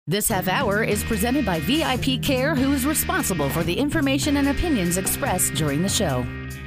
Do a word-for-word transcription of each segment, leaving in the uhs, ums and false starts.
This half hour is presented by V I P Care, who is responsible for the information and opinions expressed during the show.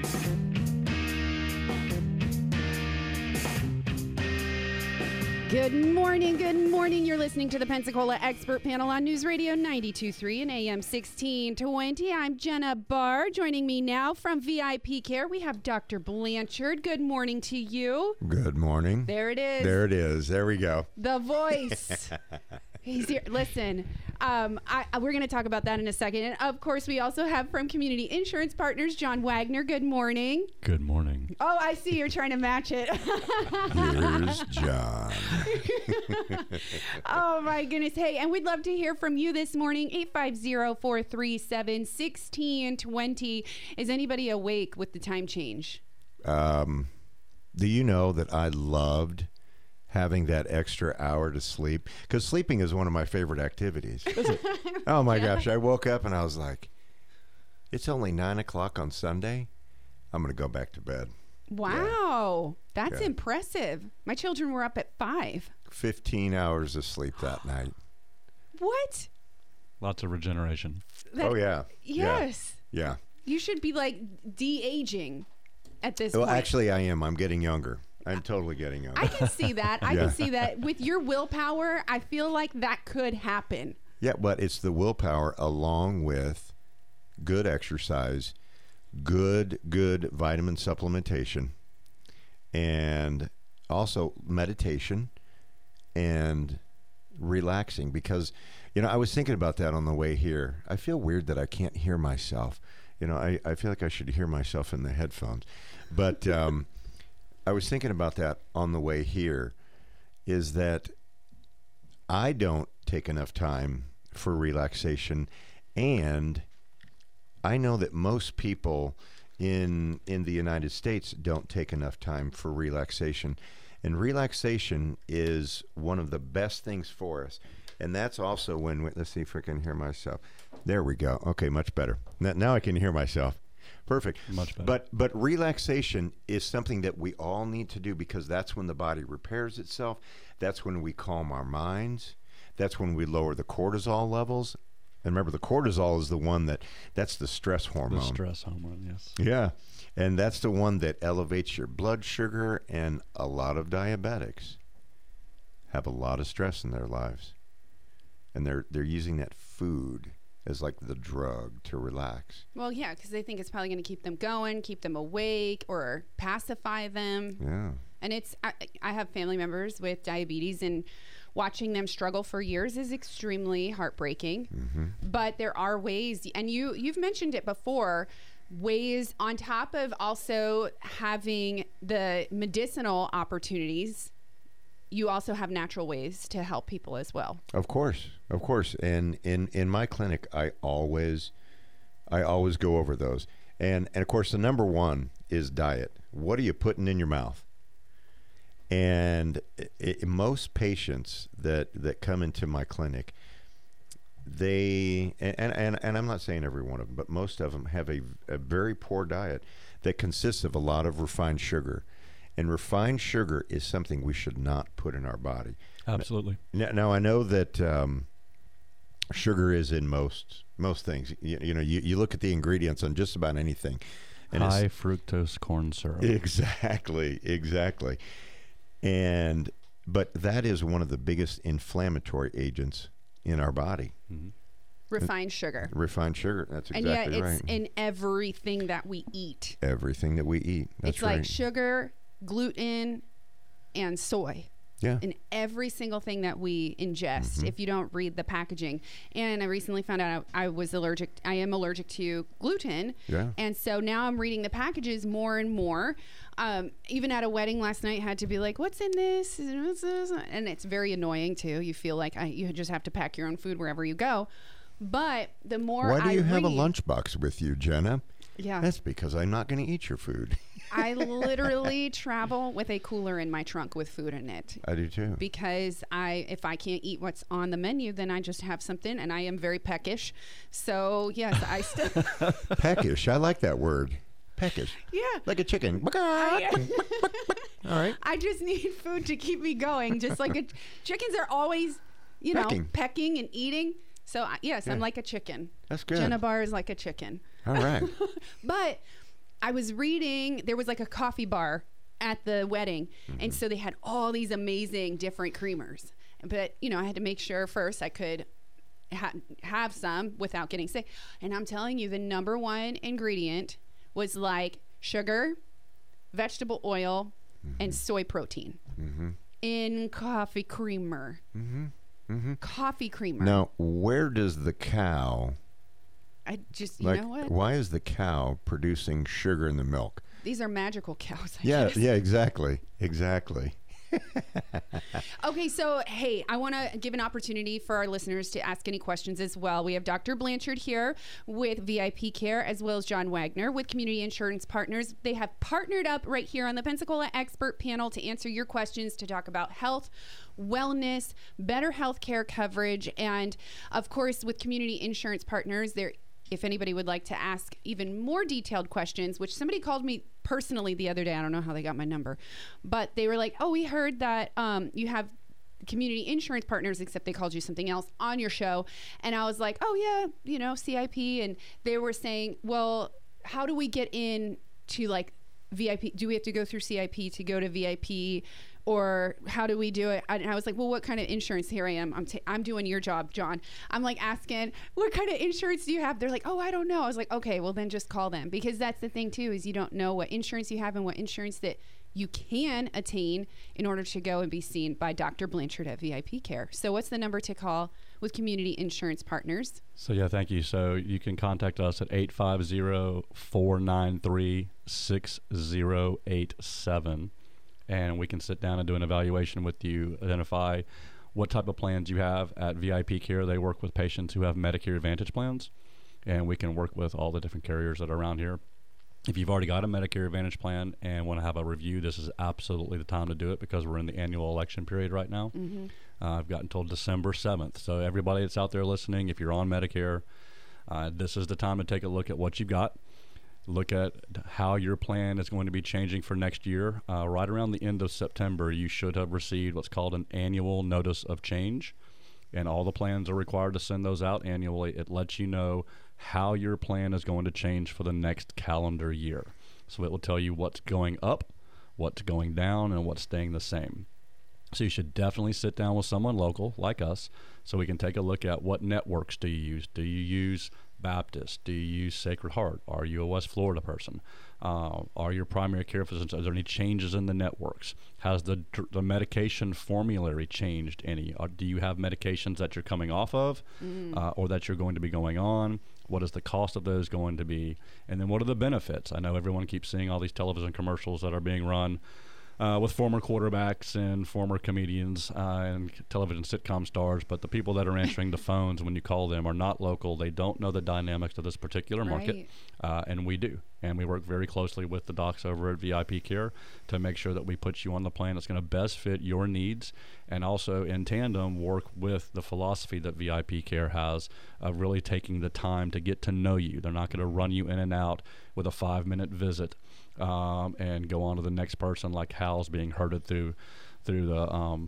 Good morning, good morning. You're listening to the Pensacola Expert Panel on News Radio ninety-two point three and A M sixteen twenty. I'm Jenna Barr. Joining me now from V I P Care, we have Doctor Blanchard. Good morning to you. Good morning. There it is. There it is. There we go. The voice. He's here. Listen, um, I, we're going to talk about that in a second. And of course, we also have from Community Insurance Partners, John Wagner. Good morning. Good morning. Oh, I see. You're trying to match it. Here's John. Oh, my goodness. Hey, and we'd love to hear from you this morning. eight five zero, four three seven, one six two zero. Is anybody awake with the time change? Um, do you know that I loved having that extra hour to sleep? Because sleeping is one of my favorite activities. Is it? Oh, my yeah. gosh. I woke up and I was like, it's only nine o'clock on Sunday. I'm going to go back to bed. Wow. Yeah. That's yeah. impressive. My children were up at five. fifteen hours of sleep that night. What? Lots of regeneration. That, oh, yeah. Yes. Yeah. yeah. You should be like de-aging at this well, point. Actually, I am. I'm getting younger. I'm totally getting younger. I can see that. I yeah. can see that. With your willpower, I feel like that could happen. Yeah, but it's the willpower along with good exercise, good, good vitamin supplementation, and also meditation and relaxing. Because, you know, I was thinking about that on the way here. I feel weird that I can't hear myself. You know, I, I feel like I should hear myself in the headphones. But um, I was thinking about that on the way here, is that I don't take enough time for relaxation, and I know that most people in in the United States don't take enough time for relaxation. And relaxation is one of the best things for us. And that's also when, we, let's see if I can hear myself. There we go. Okay, much better. Now, now I can hear myself. Perfect. Much better. But but relaxation is something that we all need to do, because that's when the body repairs itself. That's when we calm our minds. That's when we lower the cortisol levels. And remember, the cortisol is the one that, that's the stress hormone. The stress hormone, yes. Yeah. And that's the one that elevates your blood sugar, and a lot of diabetics have a lot of stress in their lives. And they're they're using that food as like the drug to relax. Well, yeah, because they think it's probably going to keep them going, keep them awake, or pacify them. Yeah. And it's, I, I have family members with diabetes, and watching them struggle for years is extremely heartbreaking. Mm-hmm. But there are ways, and you, you've mentioned it before, ways on top of also having the medicinal opportunities, you also have natural ways to help people as well. Of course, of course. And in, in my clinic, I always, I always go over those. And, and of course, the number one is diet. What are you putting in your mouth? And it, it, most patients that, that come into my clinic, they, and, and, and I'm not saying every one of them, but most of them have a, a very poor diet that consists of a lot of refined sugar. And refined sugar is something we should not put in our body. Absolutely. Now, now I know that um, sugar is in most most things. You, you know, you, you look at the ingredients on just about anything. And high fructose corn syrup. Exactly, exactly. And but that is one of the biggest inflammatory agents in our body. Mm-hmm. Refined sugar. Refined sugar. That's exactly right. And yet it's in everything that we eat. Everything that we eat. That's it's right. like sugar, gluten, and soy. Yeah. In every single thing that we ingest, mm-hmm. if you don't read the packaging. And I recently found out I, I was allergic. I am allergic to gluten. Yeah. And so now I'm reading the packages more and more. Um, even at a wedding last night, had to be like, what's in this? What's this? And it's very annoying too. You feel like I, you just have to pack your own food wherever you go. But the more Why do you I have read, a lunchbox with you, Jenna? Yeah. That's because I'm not going to eat your food. I literally travel with a cooler in my trunk with food in it. I do too. Because I, if I can't eat what's on the menu, then I just have something, and I am very peckish. So yes, I still peckish. I like that word. Peckish. Yeah. Like a chicken. I, All right. I just need food to keep me going. Just like a, chickens are always, you know, Pecking. pecking and eating. So I- yes, I'm Yeah. like a chicken. That's good. Jenna Bar is like a chicken. All right. But I was reading, there was like a coffee bar at the wedding. Mm-hmm. And so they had all these amazing different creamers. But, you know, I had to make sure first I could ha- have some without getting sick. And I'm telling you, the number one ingredient was like sugar, vegetable oil, Mm-hmm. and soy protein in coffee creamer. Mm-hmm. Coffee creamer. Now, where does the cow, I just, you like, know what? why is the cow producing sugar in the milk? These are magical cows. I Yeah, guess. yeah, exactly. Exactly. Okay, so hey, I want to give an opportunity for our listeners to ask any questions as well. We have Doctor Blanchard here with V I P Care, as well as John Wagner with Community Insurance Partners. They have partnered up right here on the Pensacola Expert Panel to answer your questions, to talk about health, wellness, better health care coverage, and of course, with Community Insurance Partners, they're if anybody would like to ask even more detailed questions, which somebody called me personally the other day. I don't know how they got my number, but they were like, oh, we heard that um, you have Community Insurance Partners, except they called you something else on your show. And I was like, oh yeah, you know, C I P. And they were saying, well, how do we get in to like V I P? Do we have to go through C I P to go to V I P? Or how do we do it? And I was like, well, what kind of insurance? Here I am. I'm, t- I'm doing your job, John. I'm like asking, what kind of insurance do you have? They're like, oh, I don't know. I was like, okay, well then just call them, because that's the thing too, is you don't know what insurance you have and what insurance that you can attain in order to go and be seen by Doctor Blanchard at V I P Care. So what's the number to call with Community Insurance Partners? So yeah, thank you. So you can contact us at eight five zero, four nine three, six zero eight seven. And we can sit down and do an evaluation with you, identify what type of plans you have. At V I P Care, they work with patients who have Medicare Advantage plans, and we can work with all the different carriers that are around here. If you've already got a Medicare Advantage plan and want to have a review, this is absolutely the time to do it, because we're in the annual election period right now. Mm-hmm. Uh, I've got until December seventh. So everybody that's out there listening, if you're on Medicare, uh, this is the time to take a look at what you've got. Look at how your plan is going to be changing for next year. Uh, right around the end of September, you should have received what's called an annual notice of change, and all the plans are required to send those out annually. It lets you know how your plan is going to change for the next calendar year. So it will tell you what's going up, what's going down, and what's staying the same. So you should definitely sit down with someone local like us so we can take a look at what networks do you use. Do you use Baptist? Do you use Sacred Heart? Are you a West Florida person? Uh, are your primary care physicians? Are there any changes in the networks? Has the the medication formulary changed any? Or do you have medications that you're coming off of, mm. uh, or that you're going to be going on? What is the cost of those going to be? And then what are the benefits? I know everyone keeps seeing all these television commercials that are being run Uh, with former quarterbacks and former comedians uh, and television sitcom stars, but the people that are answering the phones when you call them are not local. They don't know the dynamics of this particular market, Right. uh, and we do. And we work very closely with the docs over at V I P Care to make sure that we put you on the plan that's going to best fit your needs, and also in tandem work with the philosophy that V I P Care has of really taking the time to get to know you. They're not going to run you in and out with a five-minute visit um, and go on to the next person like Hal's being herded through through the um,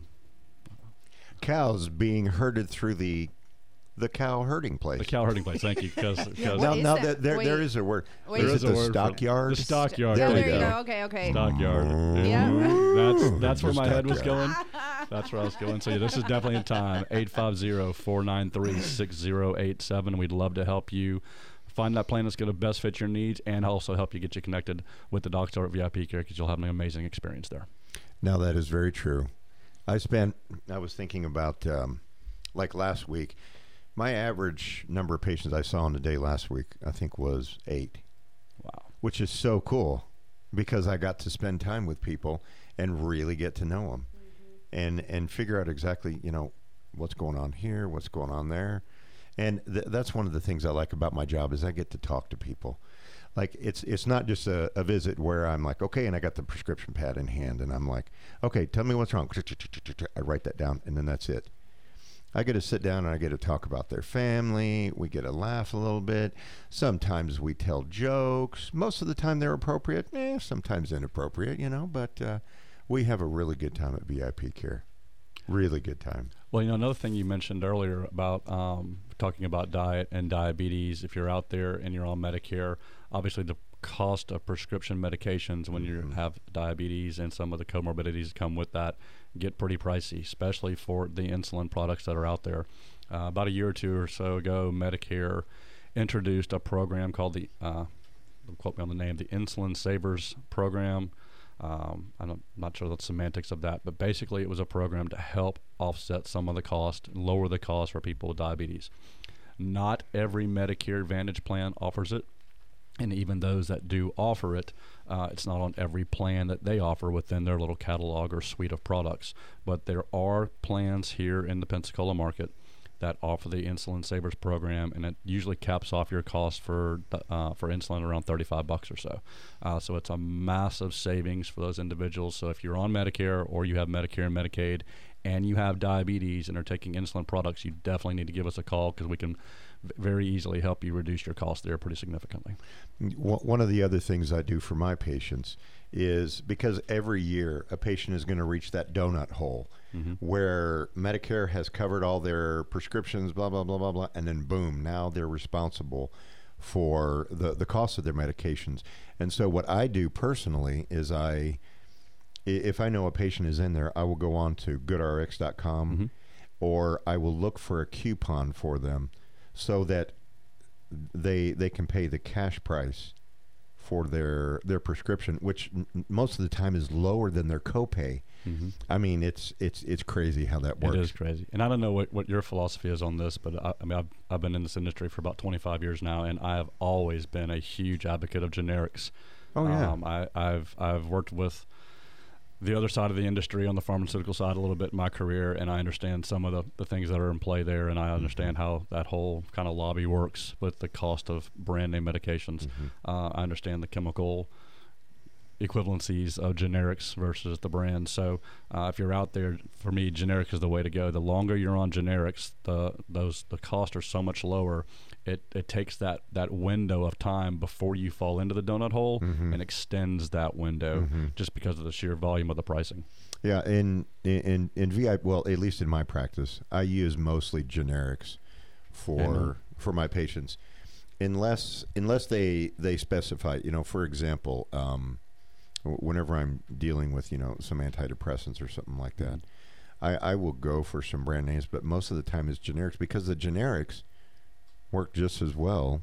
Cows being herded through the the cow herding place. the cow herding place. Thank you, because What Now, is now that? that there, there Wait. is a word. Wait. Is There it is a the word for it. stockyard? The stockyard. Yeah, There we there you go. go. Okay, okay. Stockyard. Yeah. That's that's where The my head was stockyard. going. That's where I was going. So yeah, this is definitely a time. eight five zero, four nine three, six zero eight seven. We'd love to help you find that plan that's going to best fit your needs, and also help you get you connected with the doctor at V I P Care, because you'll have an amazing experience there. Now, that is very true. I spent, I was thinking about, um, like last week, my average number of patients I saw in a day last week, I think, was eight. Wow. Which is so cool, because I got to spend time with people and really get to know them, mm-hmm. and and figure out exactly, you know, what's going on here, what's going on there. And th- that's one of the things I like about my job, is I get to talk to people. Like, it's it's not just a, a visit where I'm like, okay, and I got the prescription pad in hand, and I'm like, okay, tell me what's wrong. I write that down, and then that's it. I get to sit down and I get to talk about their family. We get to laugh a little bit. Sometimes we tell jokes. Most of the time they're appropriate. Eh, sometimes inappropriate, you know, but uh, we have a really good time at V I P Care. Really good time. Well, you know, another thing you mentioned earlier about um, talking about diet and diabetes, if you're out there and you're on Medicare, obviously the cost of prescription medications when you have diabetes and some of the comorbidities that come with that get pretty pricey, especially for the insulin products that are out there. Uh, about a year or two or so ago, Medicare introduced a program called the, uh, don't quote me on the name, the Insulin Savers Program. Um, I'm not sure the semantics of that, but basically it was a program to help offset some of the cost, lower the cost for people with diabetes. Not every Medicare Advantage plan offers it, and even those that do offer it, uh, it's not on every plan that they offer within their little catalog or suite of products. But there are plans here in the Pensacola market that offer the Insulin Savers Program, and it usually caps off your cost for uh, for insulin around thirty-five bucks or so. Uh, so it's a massive savings for those individuals. So if you're on Medicare or you have Medicare and Medicaid and you have diabetes and are taking insulin products, you definitely need to give us a call because we can v- very easily help you reduce your cost there pretty significantly. One of the other things I do for my patients is because every year a patient is going to reach that donut hole mm-hmm. where Medicare has covered all their prescriptions, blah, blah, blah, blah, blah, and then boom, now they're responsible for the, the cost of their medications. And so what I do personally is I, if I know a patient is in there, I will go on to good R X dot com mm-hmm. or I will look for a coupon for them so that they they can pay the cash price for their their prescription, which n- most of the time is lower than their copay. Mm-hmm. I mean, it's it's it's crazy how that works. It is crazy, and I don't know what, what your philosophy is on this, but I, I mean, I've I've been in this industry for about twenty-five years now, and I have always been a huge advocate of generics. Oh yeah, um, I, I've I've worked with the other side of the industry on the pharmaceutical side a little bit in my career, and I understand some of the, the things that are in play there, and I understand mm-hmm. how that whole kind of lobby works with the cost of brand name medications. Mm-hmm. Uh, I understand the chemical equivalencies of generics versus the brand. So uh, if you're out there, for me, generic is the way to go. The longer you're on generics, the those the costs are so much lower. It it takes that, that window of time before you fall into the donut hole mm-hmm. and extends that window mm-hmm. just because of the sheer volume of the pricing. Yeah, in in in V I P, well, at least in my practice, I use mostly generics for Amen. for my patients, unless unless they they specify. You know, for example, um, whenever I'm dealing with you know some antidepressants or something like that, mm-hmm. I I will go for some brand names, but most of the time it's generics because the generics work just as well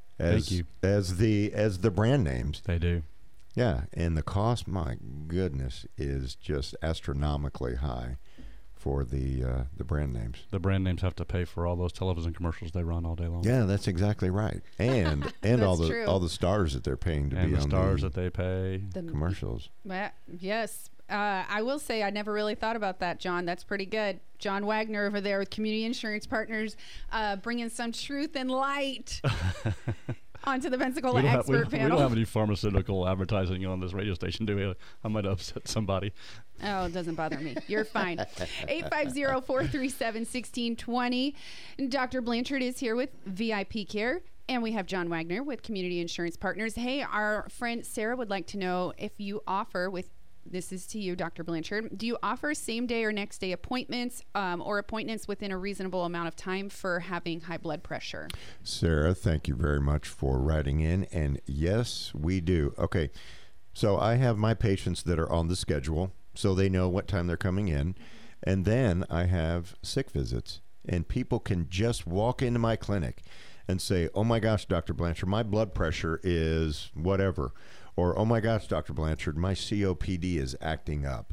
as as the as the brand names. They do. Yeah, and the cost, my goodness, is just astronomically high for the uh, the brand names. The brand names have to pay for all those television commercials they run all day long. Yeah, that's exactly right. And and all the true. all the stars that they're paying to and be the on stars the that they pay. The commercials. Well, yes. Uh, I will say I never really thought about that, John. That's pretty good. John Wagner over there with Community Insurance Partners, uh, bringing some truth and light onto the Pensacola have, expert we, panel. We don't have any pharmaceutical advertising on this radio station, do we? I might upset somebody. Oh, it doesn't bother me. You're fine. eight five zero, four three seven, one six two zero. Doctor Blanchard is here with V I P Care. And we have John Wagner with Community Insurance Partners. Hey, our friend Sarah would like to know if you offer with This is to you, Doctor Blanchard. Do you offer same day or next day appointments um, or appointments within a reasonable amount of time for having high blood pressure? Sarah, thank you very much for writing in. And yes, we do. Okay, so I have my patients that are on the schedule, so they know what time they're coming in. And then I have sick visits, and people can just walk into my clinic and say, oh my gosh, Doctor Blanchard, my blood pressure is whatever. Or, oh my gosh, Doctor Blanchard, my C O P D is acting up,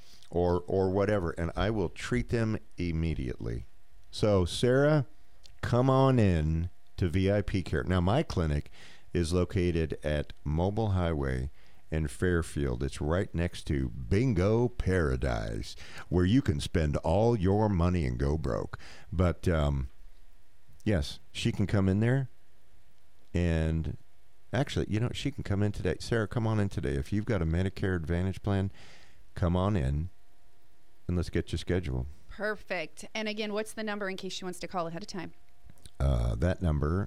or or whatever, and I will treat them immediately. So, Sarah, come on in to V I P Care. Now, my clinic is located at Mobile Highway in Fairfield. It's right next to Bingo Paradise, where you can spend all your money and go broke. But, um, yes, she can come in there and... Actually, you know, she can come in today. Sarah, come on in today. If you've got a Medicare Advantage plan, come on in and let's get you scheduled. Perfect. And again, what's the number in case she wants to call ahead of time? Uh, that number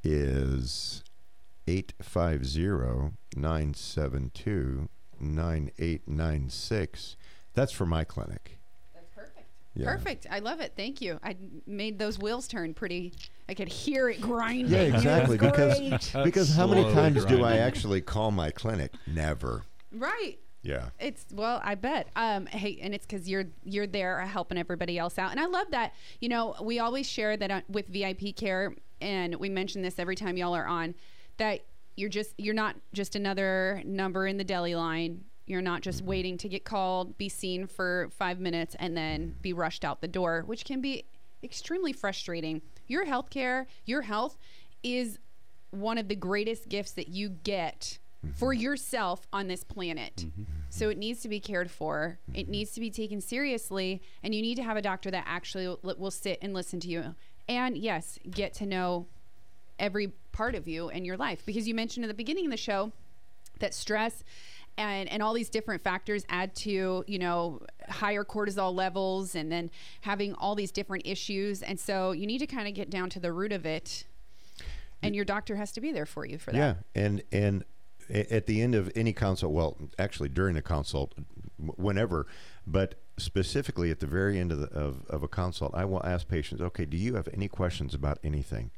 is eight five zero, nine seven two, nine eight nine six. That's for my clinic. That's perfect. Yeah. Perfect. I love it. Thank you. I made those wheels turn pretty. I could hear it grinding. Yeah, exactly. It was Because great. because how many Slowly times do I grinding. actually call my clinic? Never. Right. Yeah. It's well, I bet. Um, hey, and it's because you're you're there helping everybody else out, and I love that. You know, we always share that uh, with V I P Care, and we mention this every time y'all are on, that you're just you're not just another number in the deli line. You're not just waiting to get called, be seen for five minutes, and then be rushed out the door, which can be extremely frustrating. Your healthcare, your health, is one of the greatest gifts that you get for yourself on this planet. Mm-hmm. So it needs to be cared for. It needs to be taken seriously, and you need to have a doctor that actually will, will sit and listen to you. And yes, get to know every part of you and your life, because you mentioned at the beginning of the show that stress and and all these different factors add to, you know, higher cortisol levels, and then having all these different issues. And so you need to kind of get down to the root of it, and your doctor has to be there for you for that. Yeah, and and a- at the end of any consult, well, actually during a consult, w- whenever, but specifically at the very end of, the, of of a consult, I will ask patients, okay, do you have any questions about anything?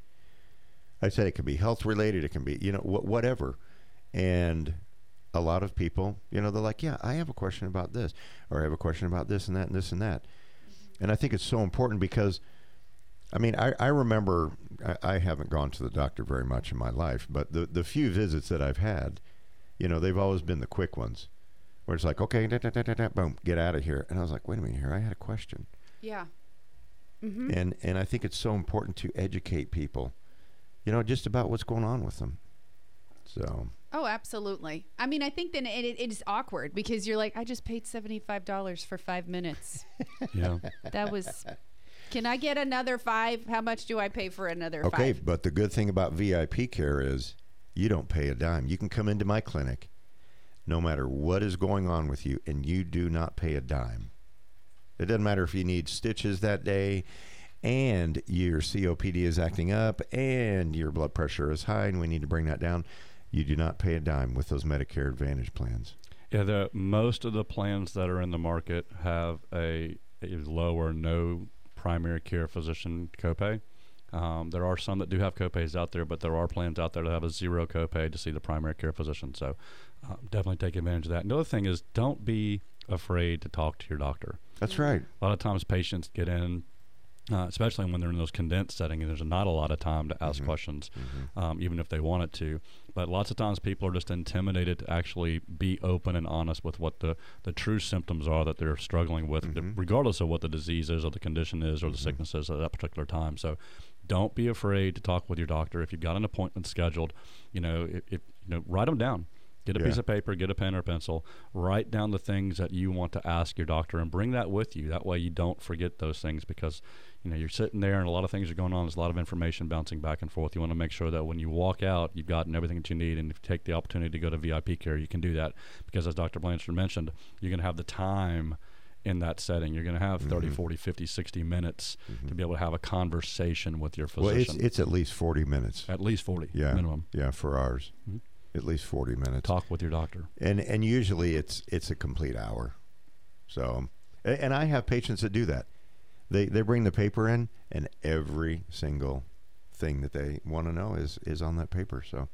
I said it could be health related, it can be, you know, wh- whatever. And a lot of people, you know, they're like, yeah, I have a question about this, or I have a question about this and that and this and that. And I think it's so important because, I mean, I, I remember, I, I haven't gone to the doctor very much in my life, but the, the few visits that I've had, you know, they've always been the quick ones where it's like, okay, da, da, da, da, da, boom, get out of here. And I was like, wait a minute here, I had a question. Yeah. Mm-hmm. And, and I think it's so important to educate people, you know, just about what's going on with them. So. Oh, absolutely. I mean, I think then it, it, it is awkward because you're like, I just paid seventy-five dollars for five minutes. Yeah. That was, can I get another five? How much do I pay for another Okay, five? but the good thing about V I P Care is you don't pay a dime. You can come into my clinic no matter what is going on with you, and you do not pay a dime. It doesn't matter if you need stitches that day, and your C O P D is acting up, and your blood pressure is high, and we need to bring that down. You do not pay a dime with those Medicare Advantage plans. Yeah, the most of the plans that are in the market have a, a low or no primary care physician copay. Um, there are some that do have copays out there, but there are plans out there that have a zero copay to see the primary care physician. So uh, definitely take advantage of that. Another thing is, don't be afraid to talk to your doctor. That's right. A lot of times patients get in, uh, especially when they're in those condensed settings, and there's not a lot of time to ask Mhm. questions, Mhm. um, even if they wanted to. But lots of times people are just intimidated to actually be open and honest with what the, the true symptoms are that they're struggling with, Mhm. regardless of what the disease is or the condition is or the Mhm. sickness is at that particular time. So don't be afraid to talk with your doctor. If you've got an appointment scheduled, you know, if, if you know, write them down. Get a Yeah. piece of paper, get a pen or pencil, write down the things that you want to ask your doctor and bring that with you. That way you don't forget those things, because, you know, you're sitting there and a lot of things are going on. There's a lot of information bouncing back and forth. You want to make sure that when you walk out, you've gotten everything that you need. And if you take the opportunity to go to V I P Care, you can do that, because as Doctor Blanchard mentioned, you're going to have the time in that setting. You're going to have thirty, Mhm. forty, fifty, sixty minutes Mhm. to be able to have a conversation with your Well, it's physician. it's at least forty minutes. At least forty Yeah. minimum. Yeah, for ours. Mhm. At least forty minutes. Talk with your doctor. And and usually it's it's a complete hour. So, a- and I have patients that do that. They they bring the paper in, and every single thing that they want to know is is on that paper. So,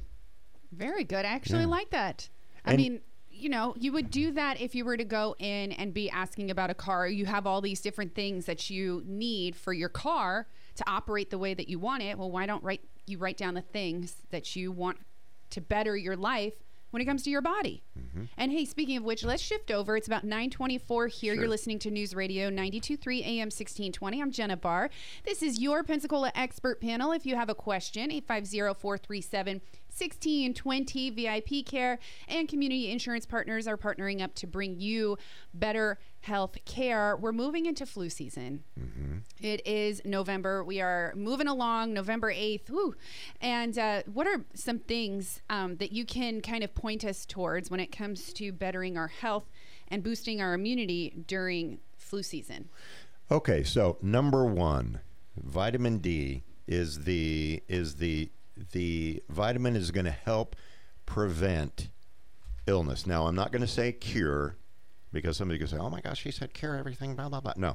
Very good. I actually Yeah. like that. I And- mean, you know, you would do that if you were to go in and be asking about a car. You have all these different things that you need for your car to operate the way that you want it. Well, why don't write you write down the things that you want to better your life when it comes to your body? mm-hmm. And hey, speaking of which, let's shift over. It's about nine twenty-four here. Sure. You're listening to News Radio ninety-two point three A M sixteen twenty. I'm Jenna Barr. This is your Pensacola Expert Panel. If you have a question, eight five zero, four three seven, one six two zero. V I P Care and Community Insurance Partners are partnering up to bring you better health care. We're moving into flu season. Mm-hmm. It is November. We are moving along, November eighth. Woo. And uh, what are some things um, that you can kind of point us towards when it comes to bettering our health and boosting our immunity during flu season? Okay, so number one, vitamin D is the is the the vitamin is going to help prevent illness. Now, I'm not going to say cure, because somebody could say, "Oh my gosh, she said cure everything," blah blah blah. No,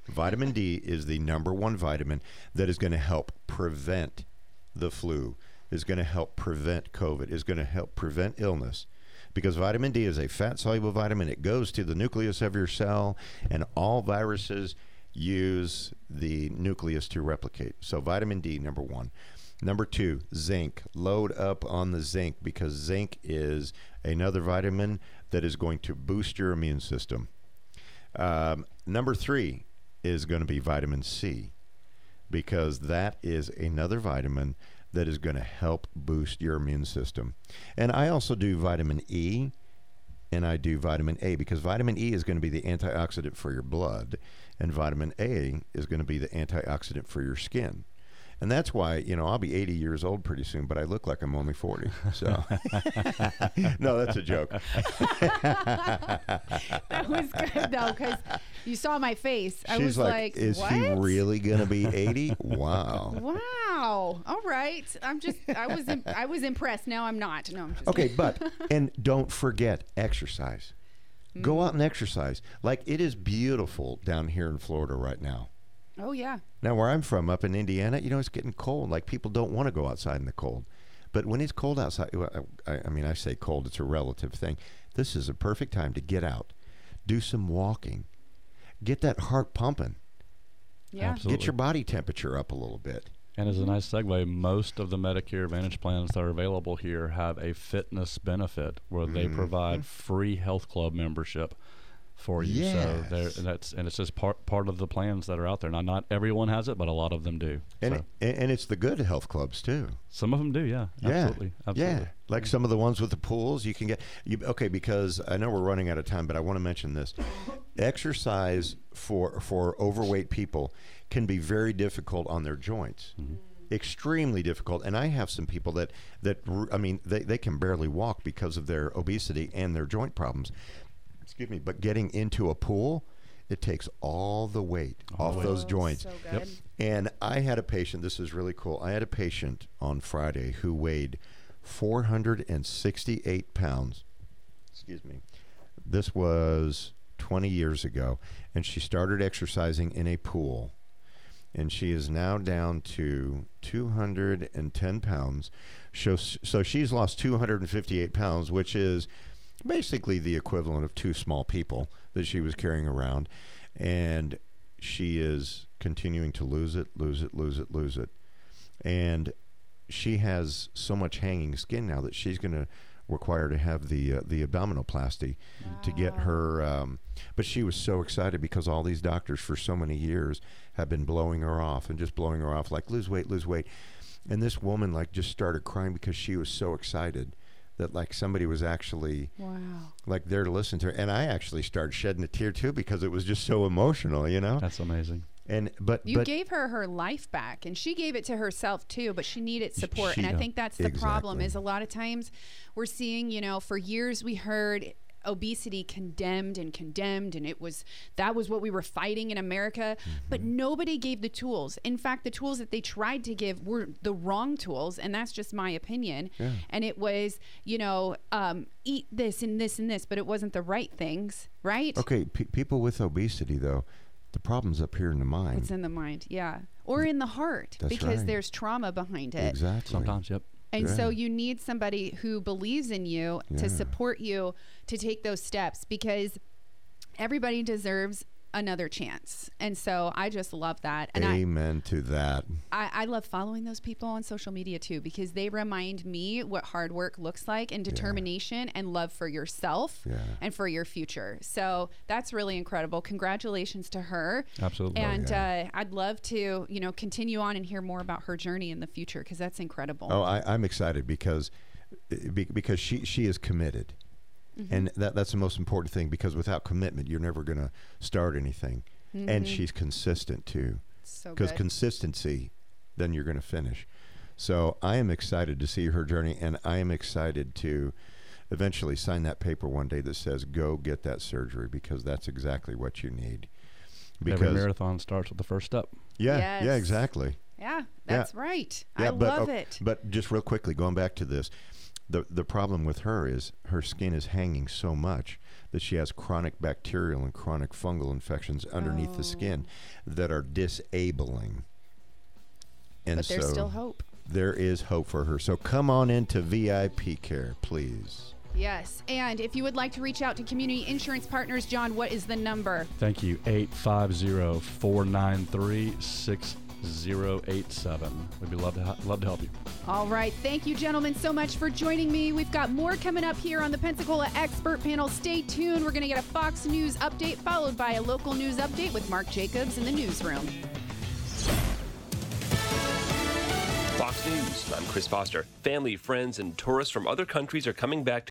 Vitamin D is the number one vitamin that is going to help prevent the flu, is going to help prevent COVID, is going to help prevent illness. Because vitamin D is a fat-soluble vitamin. It goes to the nucleus of your cell, and all viruses use the nucleus to replicate. So vitamin D, number one. Number two, zinc. Load up on the zinc, because zinc is another vitamin that is going to boost your immune system. Um, number three is going to be vitamin C, because that is another vitamin that is going to help boost your immune system. And I also do vitamin E, and I do vitamin A, because vitamin E is going to be the antioxidant for your blood, and vitamin A is going to be the antioxidant for your skin. And that's why, you know, I'll be eighty years old pretty soon, but I look like I'm only forty. So, no, that's a joke. That was good, though, because you saw my face. I She's was like, like, is what? he really going to be eighty? Wow. Wow. All right. I'm just, I was, im- I was impressed. Now I'm not. No, I'm just Okay, kidding. but, and don't forget exercise. Go out and exercise. Like, it is beautiful down here in Florida right now. Oh, yeah. Now, where I'm from, up in Indiana, you know, it's getting cold. Like, people don't want to go outside in the cold. But when it's cold outside, well, I, I mean, I say cold, it's a relative thing. This is a perfect time to get out, do some walking, get that heart pumping, Yeah. Absolutely. get your body temperature up a little bit. And as a nice segue, most of the Medicare Advantage plans that are available here have a fitness benefit where they Mhm. provide free health club membership for you. So there, Yes. that's and it's just part part of the plans that are out there. Now, not everyone has it, but a lot of them do. And, So it, and it's the good health clubs, too. some of them do, yeah, Yeah. absolutely, absolutely. Yeah, like some of the ones with the pools, you can get. You, okay, because I know we're running out of time, but I want to mention this: exercise for for overweight people can be very difficult on their joints, Mm-hmm. extremely difficult. And I have some people that that r- I mean, they they can barely walk because of their obesity and their joint problems. Excuse me, but getting into a pool, it takes all the weight All off the weight. those Oh, joints. So good. Yep. And I had a patient, this is really cool. I had a patient on Friday who weighed four hundred sixty-eight pounds. Excuse me. This was twenty years ago. And she started exercising in a pool. And she is now down to two hundred ten pounds. So, so she's lost two hundred fifty-eight pounds, which is basically the equivalent of two small people that she was carrying around. And she is continuing to lose it, lose it, lose it, lose it. And she has so much hanging skin now that she's going to require to have the uh, the abdominoplasty to get her. Um, but she was so excited because all these doctors for so many years have been blowing her off and just blowing her off, like, lose weight, lose weight. And this woman, like, just started crying because she was so excited that, like, somebody was actually Wow. like there to listen to her. And I actually started shedding a tear too because it was just so emotional, you know. That's amazing. And but You but gave her her life back, and she gave it to herself too, but she needed support. She- and I think that's the problem exactly. is a lot of times we're seeing, you know, for years we heard obesity condemned and condemned, and it was that was what we were fighting in America, but nobody gave the tools. In fact, the tools that they tried to give were the wrong tools, and that's just my opinion. Yeah. And it was, you know, um, eat this and this and this, but it wasn't the right things, right? okay, pe- people with obesity though, the problem's up here in the mind. It's in the mind, yeah, or in the heart, That's because right. there's trauma behind it. Exactly. Sometimes, yep. And so Yeah. you need somebody who believes in you Yeah. to support you to take those steps, because everybody deserves another chance. And so I just love that. And I, Amen to that. I, I love following those people on social media too, because they remind me what hard work looks like, and determination and love for yourself Yeah. and for your future. So that's really incredible. Congratulations to her. Absolutely. And yeah. uh, I'd love to, you know, continue on and hear more about her journey in the future, because that's incredible. Oh, I, I'm excited because be- because she she is committed, Mm-hmm. and that that's the most important thing. Because without commitment, you're never going to start anything. And she's consistent too. So Because good. consistency, then you're going to finish. So I am excited to see her journey, and I am excited to eventually sign that paper one day that says, go get that surgery, because that's exactly what you need. Every marathon starts with the first step. yeah, yeah, Yes. exactly. Yeah, that's right. Yeah, I but, love oh, it. But just real quickly, going back to this, the the problem with her is her skin is hanging so much that that she has chronic bacterial and chronic fungal infections underneath Oh. the skin that are disabling. And But there's so still hope. there is hope for her. So come on into V I P Care, please. Yes. And if you would like to reach out to Community Insurance Partners, John, what is the number? Thank you. eight five zero, four nine three, six zero eight seven. We'd be love to, ha- love to help you. All right. Thank you, gentlemen, so much for joining me. We've got more coming up here on the Pensacola Expert Panel. Stay tuned. We're going to get a Fox News update followed by a local news update with Mark Jacobs in the newsroom. Fox News, I'm Chris Foster. Family, friends, and tourists from other countries are coming back to